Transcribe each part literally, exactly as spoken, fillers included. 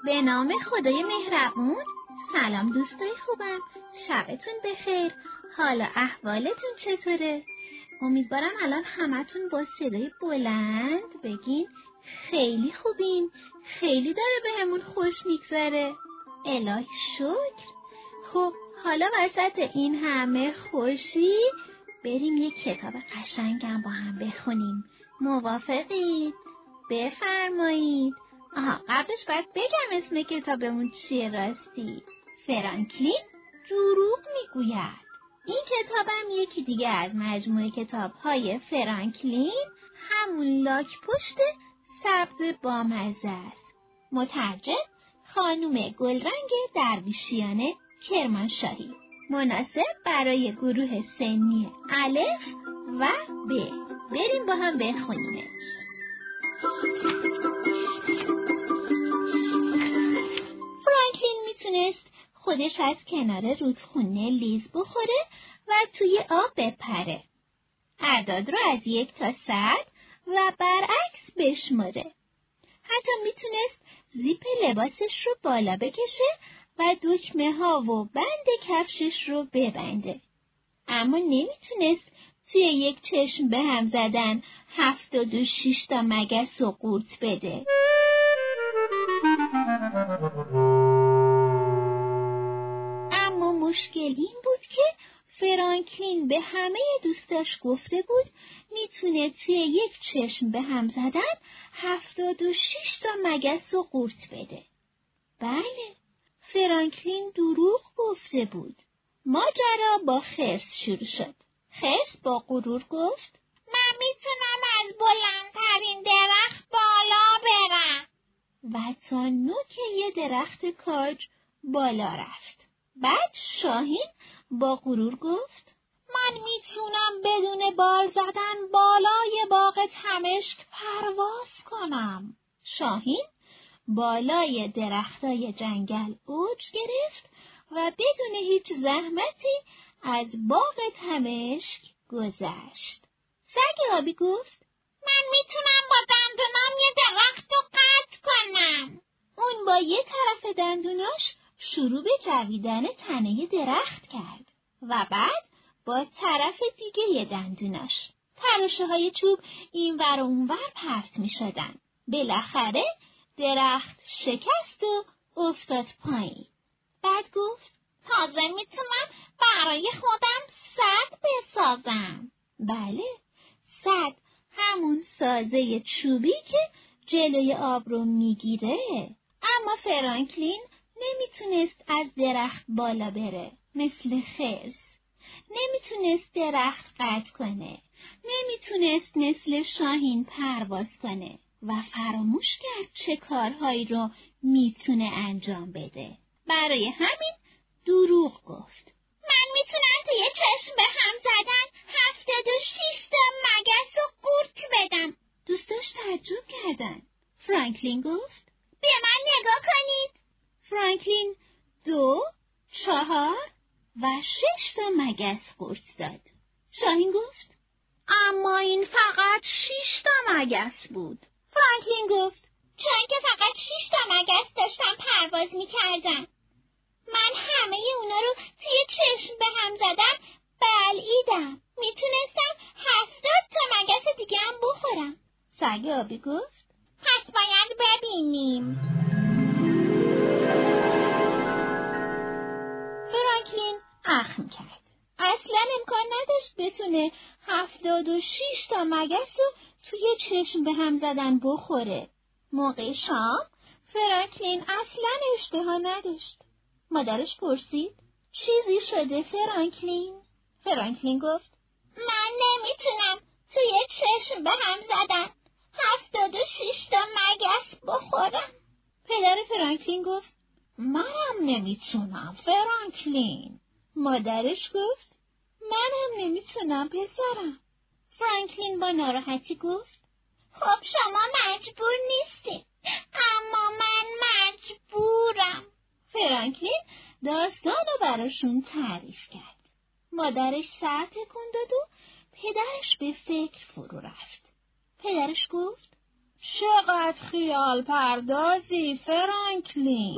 به نام خدای مهربون. سلام دوستای خوبم، شبتون بخیر. حالا احوالتون چطوره؟ امیدوارم الان همتون با صدای بلند بگین خیلی خوبیم، خیلی داره بهمون خوش میگذره. الهی شکر. خب حالا وسط این همه خوشی بریم یه کتاب قشنگم با هم بخونیم. موافقید؟ بفرمایید. آها قبلش باید بگم اسم کتابمون چیه راستی؟ فرانکلین دروغ میگوید. این کتابم یکی دیگه از مجموعه کتاب‌های فرانکلین، همون لاک پشت سبز بامزه است. مترجم خانم گلرنگ درویشیان کرمانشاهی. مناسب برای گروه سنی الف و ب. بریم با هم بخونیمش. فرانکلین میتونست خودش از کنار رودخونه لیز بخوره و توی آب بپره. اعداد رو از یک تا صد و برعکس بشماره. حتی میتونست زیپ لباسش رو بالا بکشه و دکمه ها و بند کفشش رو ببنده. اما نمیتونست توی یک چشم به هم زدن هفتاد و شش تا مگس و قورت بده. اما مشکل این بود که فرانکلین به همه دوستاش گفته بود میتونه توی یک چشم به هم زدن هفتاد و شش تا مگس و قورت بده. بله، فرانکلین دروغ گفته بود. ماجرا با خرس شروع شد. خرس با غرور گفت من میتونم از بلندترین درخت بالا برم. و تا نوک یه درخت کاج بالا رفت. بعد شاهین با غرور گفت من میتونم بدون بال زدن بالای باغ تمشک پرواز کنم. شاهین بالای درختای جنگل اوج گرفت و بدون هیچ زحمتی از باغ تمشک گذشت. سگ آبی گفت من میتونم با دندونام یه درخت رو قطع کنم. اون با یه طرف دندوناش شروع به جویدن تنه درخت کرد و بعد با طرف دیگه یه دندوناش. تراشه های چوب این ور و اون ور پرت می شدن. بالاخره درخت شکست و افتاد پایین. بعد گفت تازه میتونم برای خودم سد بسازم. بله، سد همون سازه چوبی که جلوی آب رو میگیره. اما فرانکلین نمیتونست از درخت بالا بره مثل خرس. نمیتونست درخت قطع کنه. نمیتونست مثل شاهین پرواز کنه و فراموش کرد چه کارهایی رو میتونه انجام بده. برای همین دروغ گفت. من میتونم توی چشم به هم زدن هفتاد و شش تا مگس و قورت بدم. دوستاش تعجب کردن. فرانکلین گفت به من نگاه کنید. فرانکلین دو، چهار و شش تا مگس قورت داد. شاهین گفت اما این فقط شش تا مگس بود. فرانکلین گفت چون که فقط شش تا مگس داشتم پرواز میکردم. من همه اونا رو توی چشم به هم زدم بلعیدم. میتونستم هفتاد تا مگس دیگه هم بخورم. سگ آبی گفت پس باید ببینیم. فرانکلین اخم کرد. اصلا امکان نداشت بتونه هفتاد و شش تا مگس رو توی چشم به هم زدن بخوره. موقع شام فرانکلین اصلا اشتها نداشت. مادرش پرسید چیزی شده فرانکلین؟ فرانکلین گفت من نمیتونم توی چشم به هم زدن هفتاد و شش تا مگس بخورم. پدر فرانکلین گفت منم نمیتونم فرانکلین. مادرش گفت منم نمیتونم پسرم. فرانکلین با ناراحتی گفت خب شما مجبور نیستین، اما من مجبورم. فرانکلین داستانو براشون تعریف کرد. مادرش سر تکون داد و پدرش به فکر فرو رفت. پدرش گفت چقدر خیال پردازی فرانکلین.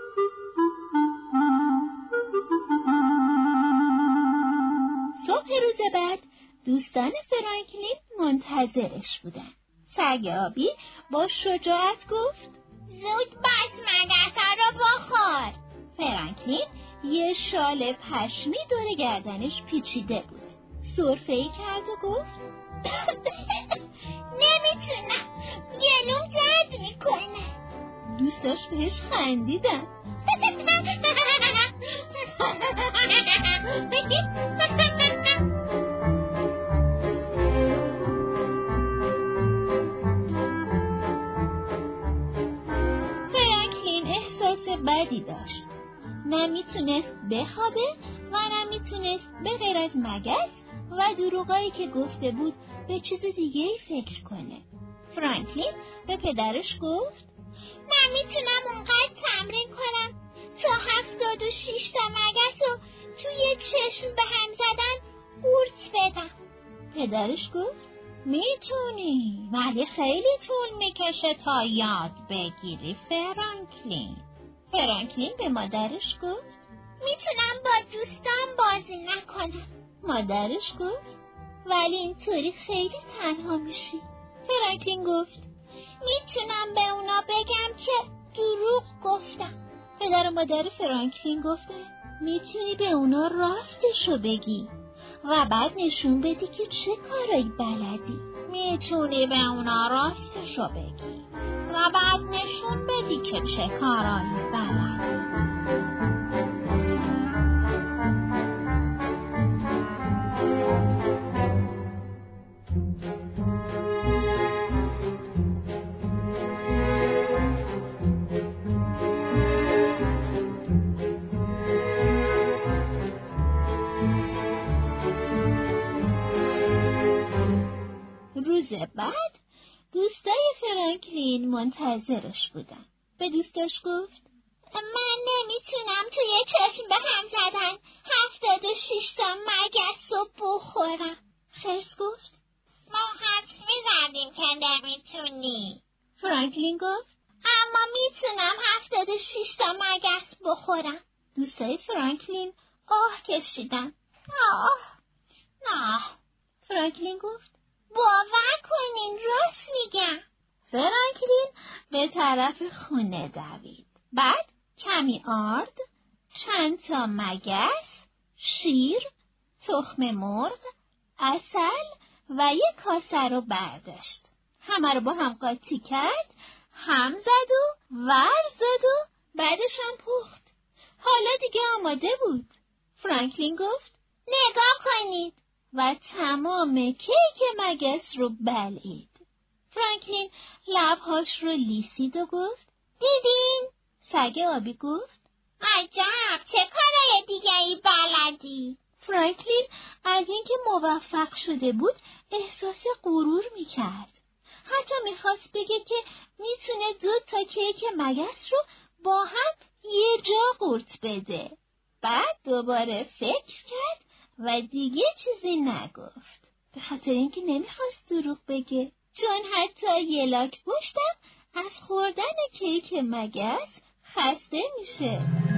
صبح روز بعد دوستان فرانکلین منتظرش بودن. سگ آبی با شجاعت گفت زود بس مگس رو بخور. فرانکلین یه شال پشمی دور گردنش پیچیده بود. سرفه‌ای کرد و گفت نمیتونم، گلوم درد میکنه. دوستاش بهش خندیدن. فرانکلین احساس بدی داشت. نمیتونست بخوابه و نمیتونست به غیر از مگس و دروغایی که گفته بود به چیز دیگه ای فکر کنه. فرانکلین به پدرش گفت نمیتونم اونقدر تمرین کنم تا هفتاد و شیش تا مگس رو توی چشم به هم زدن قورت بدم. پدرش گفت میتونی، ولی خیلی طول میکشه تا یاد بگیری فرانکلین. فرانکلین به مادرش گفت میتونم با دوستان بازی نکنم. مادرش گفت ولی اینطوری خیلی تنها میشی. فرانکلین گفت میتونم به اونا بگم که دروغ گفتم. پدر و مادر فرانکلین گفتن میتونی به اونا راستشو بگی و بعد نشون بدی که چه کارایی بلدی. میتونی به اونا راستشو بگی و بعد نشون بدی که چه کارایی بلدی. روز بعد دوستای فرانکلین منتظرش بودن. به دوستاش گفت من نمیتونم توی چشم به هم زدن هفتاد و شیش تا مگس رو بخورم. خرس گفت ما حدس میزدیم که نمیتونی. فرانکلین گفت اما میتونم هفتاد و شیش تا مگس بخورم. دوستای فرانکلین آه کشیدن. آه نه. فرانکلین گفت باور کنین راست میگم. فرانکلین به طرف خونه دوید. بعد کمی آرد، چند تا مگس، شیر، تخم مرغ، عسل و یک کاسه رو برداشت. همه رو با هم قاطی کرد، هم زد و ور زد و بعدش هم پخت. حالا دیگه آماده بود. فرانکلین گفت نگاه کنید و تمام کیک مگس رو بلعید. فرانکلین لبهاش رو لیسید و گفت دیدین؟ سگ آبی گفت عجب چه کارای دیگه ای بلدی. فرانکلین از اینکه موفق شده بود احساس غرور میکرد. حتی میخواست بگه که میتونه دو تا کیک مگس رو با هم یه جا قورت بده. بعد دوباره فکر کرد و دیگه چیزی نگفت. به خاطر اینکه نمیخواست دروغ بگه. چون حتی یه لاک پشتم از خوردن کیک مگس خسته میشه.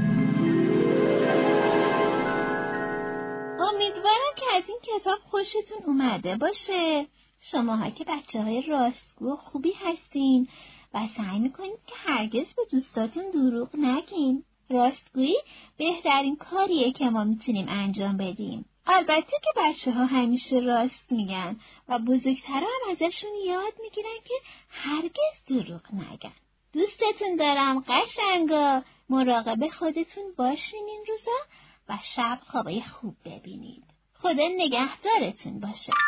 امیدوارم که از این کتاب خوشتون اومده باشه. شماها که بچه های راستگو و خوبی هستین و سعی میکنید که هرگز به دوستاتون دروغ نگین. راستگویی بهترین کاریه که ما میتونیم انجام بدیم. البته که بچه ها همیشه راست میگن و بزرگتر هم ازشون یاد میگیرن که هرگز دروغ نگن. دوستتون دارم قشنگا. مراقب خودتون باشین این روزا و شب خوابای خوب ببینید. خدا نگهدارتون باشه.